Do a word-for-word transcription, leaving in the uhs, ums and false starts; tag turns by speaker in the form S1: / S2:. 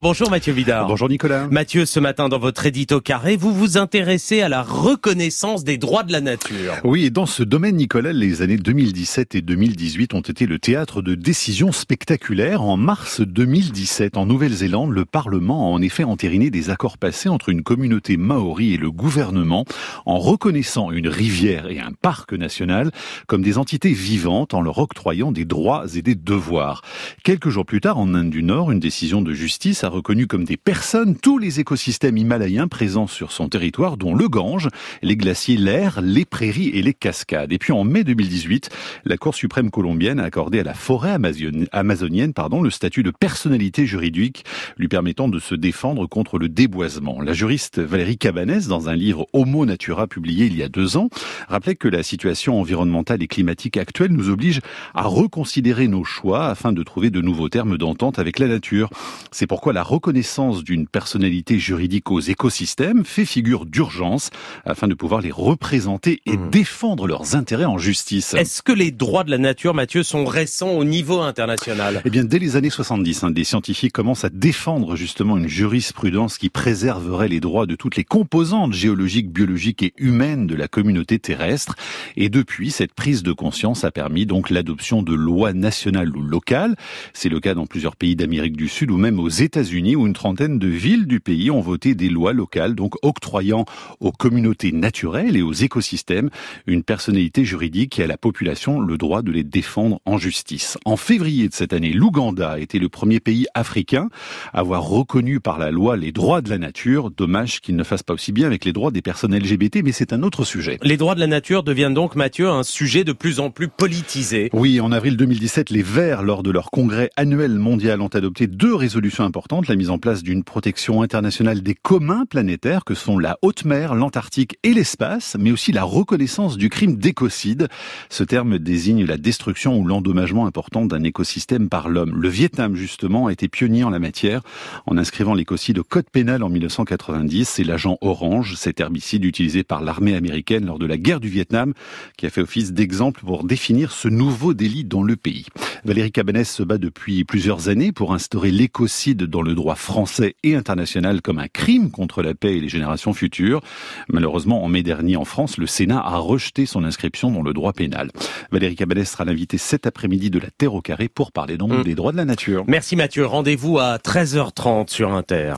S1: Bonjour Mathieu Vidard.
S2: Bonjour Nicolas.
S1: Mathieu, ce matin dans votre édito carré, vous vous intéressez à la reconnaissance des droits de la nature.
S2: Oui, et dans ce domaine, Nicolas, les années deux mille dix-sept et deux mille dix-huit ont été le théâtre de décisions spectaculaires. En mars deux mille dix-sept, en Nouvelle-Zélande, le Parlement a en effet entériné des accords passés entre une communauté maori et le gouvernement en reconnaissant une rivière et un parc national comme des entités vivantes en leur octroyant des droits et des devoirs. Quelques jours plus tard, en Inde du Nord, une décision de justice a reconnu comme des personnes tous les écosystèmes himalayens présents sur son territoire, dont le Gange, les glaciers, l'air, les prairies et les cascades. Et puis en mai deux mille dix-huit, la Cour suprême colombienne a accordé à la forêt amazonienne pardon, le statut de personnalité juridique lui permettant de se défendre contre le déboisement. La juriste Valérie Cabanès, dans un livre Homo Natura publié il y a deux ans, rappelait que la situation environnementale et climatique actuelle nous oblige à reconsidérer nos choix afin de trouver de nouveaux termes d'entente avec la nature. C'est pourquoi la La reconnaissance d'une personnalité juridique aux écosystèmes fait figure d'urgence afin de pouvoir les représenter et mmh. défendre leurs intérêts en justice.
S1: Est-ce que les droits de la nature, Mathieu, sont récents au niveau international ?
S2: Eh bien, dès les années soixante-dix, hein, des scientifiques commencent à défendre justement une jurisprudence qui préserverait les droits de toutes les composantes géologiques, biologiques et humaines de la communauté terrestre. Et depuis, cette prise de conscience a permis donc l'adoption de lois nationales ou locales. C'est le cas dans plusieurs pays d'Amérique du Sud ou même aux États-Unis, où une trentaine de villes du pays ont voté des lois locales, donc octroyant aux communautés naturelles et aux écosystèmes une personnalité juridique et à la population le droit de les défendre en justice. En février de cette année, l'Ouganda a été le premier pays africain à avoir reconnu par la loi les droits de la nature. Dommage qu'il ne fasse pas aussi bien avec les droits des personnes L G B T, mais c'est un autre sujet.
S1: Les droits de la nature deviennent donc, Mathieu, un sujet de plus en plus politisé.
S2: Oui, en avril deux mille dix-sept, les Verts, lors de leur congrès annuel mondial, ont adopté deux résolutions importantes. La mise en place d'une protection internationale des communs planétaires que sont la haute mer, l'Antarctique et l'espace, mais aussi la reconnaissance du crime d'écocide. Ce terme désigne la destruction ou l'endommagement important d'un écosystème par l'homme. Le Vietnam, justement, a été pionnier en la matière en inscrivant l'écocide au code pénal en mille neuf cent quatre-vingt-dix. C'est l'agent orange, cet herbicide utilisé par l'armée américaine lors de la guerre du Vietnam, qui a fait office d'exemple pour définir ce nouveau délit dans le pays. Valérie Cabanès se bat depuis plusieurs années pour instaurer l'écocide dans le droit français et international comme un crime contre la paix et les générations futures. Malheureusement, en mai dernier, en France, le Sénat a rejeté son inscription dans le droit pénal. Valérie Cabanès sera l'invitée cet après-midi de la Terre au carré pour parler donc mmh. des droits de la nature.
S1: Merci Mathieu. Rendez-vous à treize heures trente sur Inter.